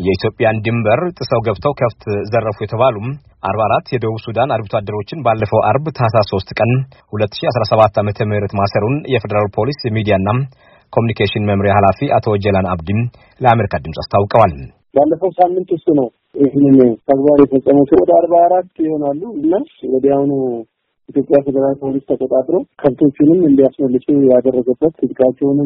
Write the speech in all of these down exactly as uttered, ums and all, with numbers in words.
የኢትዮጵያን ድንበር ጥሰው ገብተው ከፍት ዘረፉ የተባሉ አርባ አራት የደቡብ ሱዳን አርብቶ አደሮችን ባለፈው አርብ ታህሳስ ሶስት ቀን ሁለት ሺህ አስራ ሰባት ዓመተ ምህረት ማሰሩን የፌደራል ፖሊስ ሚዲያና ኮሙኒኬሽን መምሪያ ኃላፊ አቶ ጀላን አብዲም ለአሜሪካ ድምጽ አስታውቀዋል። ባለፈው ሳምንት ውስጥ ነው ይህንን ተግባር የፈጸሙት። ወደ አርባ አራት ይሆናሉ እና ወዲያውኑ ኢትዮጵያ ፌደራል ፖሊስ ተቆጣጥሮ ከብቶቹንም እንዲያስመልሱ ያደረገበት ትጥቃቸውንም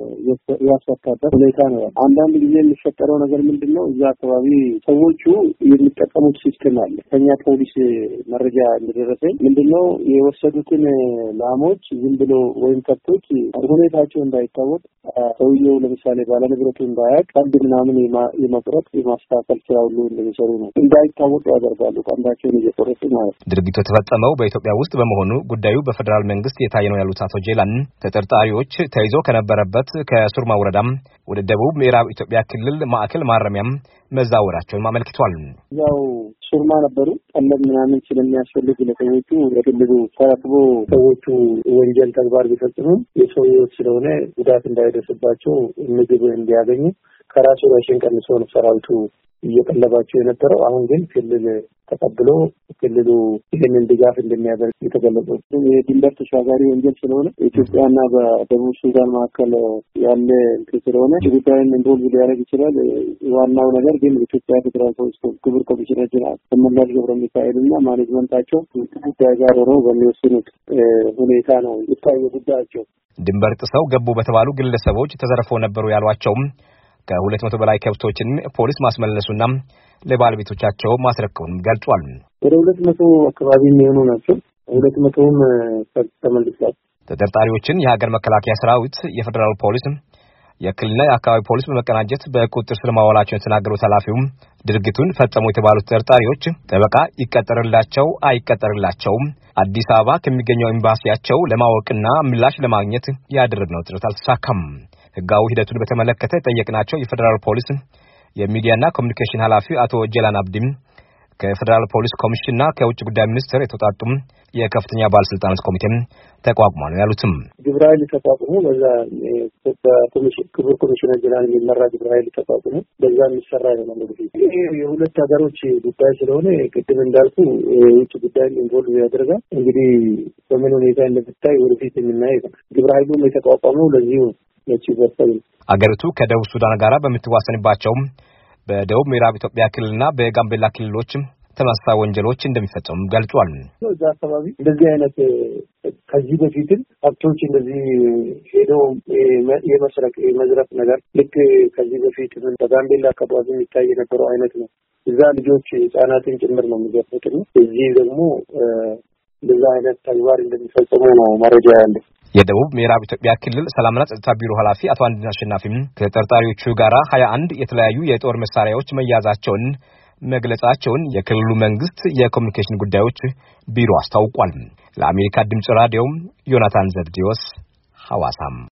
ያስፈታበት ሁኔታ ነው። አንዳንድ ጊዜ የሚፈጠረው ነገር ምንድነው? እዛ አካባቢ ሰዎቹ የሚጠቀሙት ሲስተም አለ። ከኛ ፖሊስ መረጃ እንደደረሰኝ ምንድነው የወሰዱትን ላሞች ዝም ብሎ ወይም ከብቶች ሁኔታቸው እንዳይታወቅ ሰውየው ለምሳሌ ባለንብረቱ እንዳያውቅ ቀንድ ምናምን የመቁረጥ የማስተካከል ስራ ሁሉ እንደሚሰሩ ነው። እንዳይታወቅ ያደርጋሉ። ቀንዳቸውን እየቆረጡ ማለት ነው። ድርጊቱ የተፈጸመው በኢትዮጵያ ውስጥ በመሆኑ ጉዳዩ በፌደራል መንግስት የታየ ነው ያሉት አቶ ጄላን ተጠርጣሪዎች ተይዞ ከነበረበት ከሱርማ ወረዳም ወደ ደቡብ ምዕራብ ኢትዮጵያ ክልል ማዕከል ማረሚያም መዛወራቸውን አመልክቷል። ያው ሱርማ ነበሩ ቀለብ ምናምን ስለሚያስፈልግ ለሰዎቹ ለክልሉ ተረክቦ ሰዎቹ ወንጀል ተግባር ቢፈጽሙ የሰው ሕይወት ስለሆነ ጉዳት እንዳይደርስባቸው ምግብ እንዲያገኙ ከራሱ ራሽን ቀንሶ ነው ሰራዊቱ እየቀለባቸው የነበረው። አሁን ግን ክልል ተቀብሎ ክልሉ ይህንን ድጋፍ እንደሚያደርግ የተገለጸው የድንበር ተሻጋሪ ወንጀል ስለሆነ ኢትዮጵያና በደቡብ ሱዳን መካከል ያለ ስለሆነ ጉዳዩን ኢንቮልቭ ሊያደርግ ይችላል። ዋናው ነገር ግን ኢትዮጵያ ፌደራል ፖሊስ ክቡር ኮሚሽነር ጀነራል ተመላሽ ገብረሚካኤልና ማኔጅመንታቸው ጉዳይ ጋር ሆነው በሚወስኑት ሁኔታ ነው የታየው ጉዳያቸው። ድንበር ጥሰው ገቡ በተባሉ ግለሰቦች ተዘርፈው ነበሩ ያሏቸው ከሁለት መቶ በላይ ከብቶችን ፖሊስ ማስመለሱና ለባለቤቶቻቸው ማስረከቡን ገልጿል። ወደ ሁለት መቶ አካባቢ የሚሆኑ ናቸው። ሁለት መቶውም ተመልሰዋል። ተጠርጣሪዎችን የሀገር መከላከያ ሰራዊት፣ የፌደራል ፖሊስ፣ የክልልና የአካባቢ ፖሊስ በመቀናጀት በቁጥጥር ስር ማዋላቸውን የተናገሩት ኃላፊው ድርጊቱን ፈጸሙ የተባሉት ተጠርጣሪዎች ጠበቃ ይቀጠርላቸው አይቀጠርላቸው አዲስ አበባ ከሚገኘው ኤምባሲያቸው ለማወቅና ምላሽ ለማግኘት ያደረግነው ጥረት አልተሳካም። ህጋዊ ሂደቱን በተመለከተ ጠየቅናቸው የፌደራል ፖሊስ የሚዲያና ኮሙኒኬሽን ኃላፊ አቶ ጀላን አብዲም ከፌደራል ፖሊስ ኮሚሽንና ከውጭ ጉዳይ ሚኒስቴር የተውጣጡ የከፍተኛ ባለስልጣናት ኮሚቴም ተቋቁሟል ነው ያሉትም። ግብረ ኃይል ተቋቁሞ በዛ በኮሚሽን ክቡር ኮሚሽነር ጀነራል የሚመራ ግብረ ኃይል ተቋቁሞ በዛ የሚሰራ ነው ማለት ነው። ይሄ የሁለት ሀገሮች ጉዳይ ስለሆነ ቅድም እንዳልኩ የውጭ ጉዳይ ኢንቮልቭ ያደርጋል። እንግዲህ በምን ሁኔታ እንደምታይ ወደፊት የምናየው ግብረ ኃይሉም የተቋቋመው ለዚህ ነው። አገሪቱ ከደቡብ ሱዳን ጋር በምትዋሰንባቸው በደቡብ ምዕራብ ኢትዮጵያ ክልልና በጋምቤላ ክልሎች ተመሳሳይ ወንጀሎች እንደሚፈጸሙ ገልጿል። እዛ አካባቢ እንደዚህ አይነት ከዚህ በፊትም ሀብቶች እንደዚህ ሄደው የመስረቅ የመዝረፍ ነገር ልክ ከዚህ በፊት በጋምቤላ አካባቢ የሚታይ የነበረው አይነት ነው። እዛ ልጆች ህጻናትን ጭምር ነው የሚገፉት። እዚህ ደግሞ እንደዛ አይነት ተግባር እንደሚፈጸሙ ነው መረጃ ያለው። የደቡብ ምዕራብ ኢትዮጵያ ክልል ሰላምና ጸጥታ ቢሮ ኃላፊ አቶ አንድነህ አሸናፊም ከተጠርጣሪዎቹ ጋር ሀያ አንድ የተለያዩ የጦር መሳሪያዎች መያዛቸውን መግለጻቸውን የክልሉ መንግስት የኮሙኒኬሽን ጉዳዮች ቢሮ አስታውቋል። ለአሜሪካ ድምጽ ራዲዮ ዮናታን ዘብዲዮስ ሐዋሳም